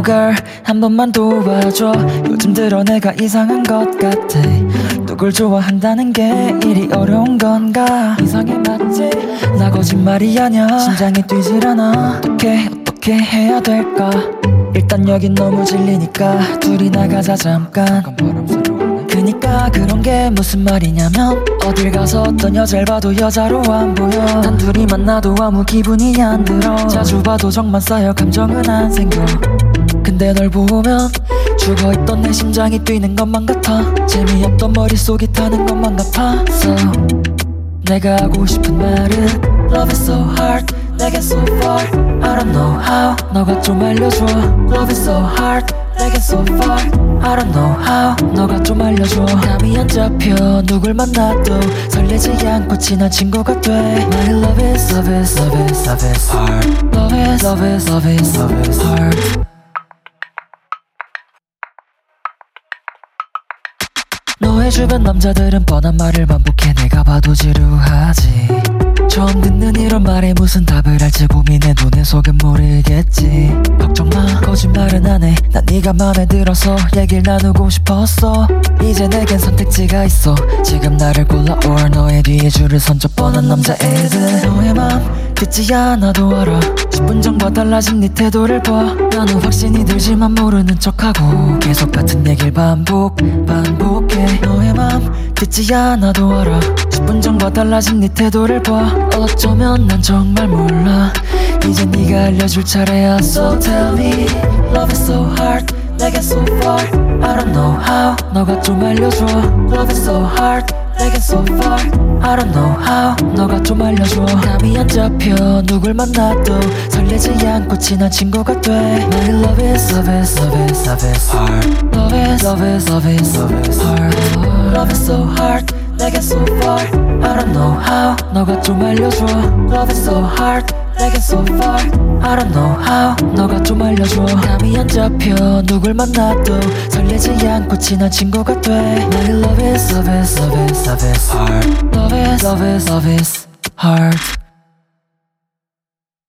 girl 한 번만 도와줘. 요즘 들어 내가 이상한 것 같아. 누굴 좋아한다는 게 이리 어려운 건가. 이상해 맞지? 나 거짓말이 아냐. 심장이 뛰질 않아. 어떻게 해야 될까. 일단 여긴 너무 질리니까 둘이 나가자 잠깐. 그니까 그런 게 무슨 말이냐면 어딜 가서 어떤 여자를 봐도 여자로 안 보여. 단둘이 만나도 아무 기분이 안 들어. 자주 봐도 정만 쌓여 감정은 안 생겨. 근데 널 보면 죽어있던 내 심장이 뛰는 것만 같아. 재미없던 머릿속이 타는 것만 같아. So 내가 하고 싶은 말은 Love is so hard 내게 so far I don't know how. 너가 좀 알려줘. Love is so hard 내게 so far I don't know how. 너가 좀 알려줘. 감이 안 잡혀. 누굴 만나도 설레지 않고 친한 친구가 돼. My love is hard. Love is hard. 너의 주변 남자들은 뻔한 말을 반복해. 내가 봐도 지루하지. 처음 듣는 이런 말에 무슨 답을 할지 고민해. 너네 속은 모르겠지. 걱정마 거짓말은 안해. 난 네가 맘에 들어서 얘길 나누고 싶었어. 이제 내겐 선택지가 있어. 지금 나를 골라 or 너의 뒤에 줄을 선져 뻔한 남자애들. 너의 맘 듣지 않아도 알아. 10분 전과 달라진 네 태도를 봐. 나는 확신이 들지만 모르는 척하고 계속 같은 얘길 반복해. 너의 맘 듣지 않아도 알아. 10분 전과 달라진 네 태도를 봐. 어쩌면 난 정말 몰라. 이제 네가 알려줄 차례야. So tell me Love is so hard 내게 so far I don't know how. 너가 좀 알려줘. Love is so hard 내게 so far I don't know how. 너가 좀 알려줘. 감이 안 잡혀. 누굴 만나도 설레지 않고 친한 친구가 돼. My love is hard. Love is hard. Love is so hard 내게 so far I don't know how. 너가 좀 알려줘. Love is so hard 내게 so far I don't know how. 너가 좀 알려줘. 감이 안 잡혀. 누굴 만나도 설레지 않고 친한 친구가 돼. My love is hard. Love is hard.